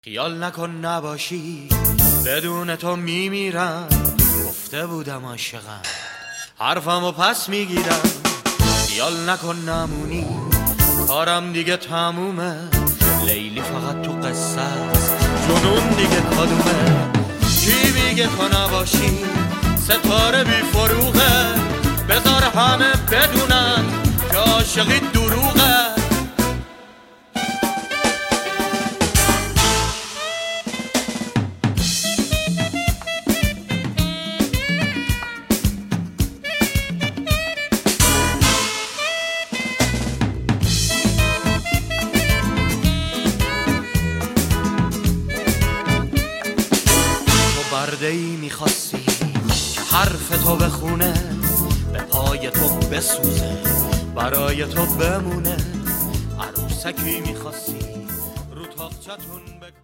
خیال نکن نباشی بدون تو میمیرم، گفته بودم عاشقم حرفمو پس میگیرم. خیال نکن نمونی کارم دیگه تمومه، لیلی فقط تو قصه است جنون دیگه کدومه. کی میگه تو نباشی ستاره بی فروغه، بذار همه بدونن که عاشقی دروغه. برده‌ای میخواستی که حرف تو بخونه، به پای تو بسوزه برای تو بمونه. عروسکی میخواستی رو تاقچتون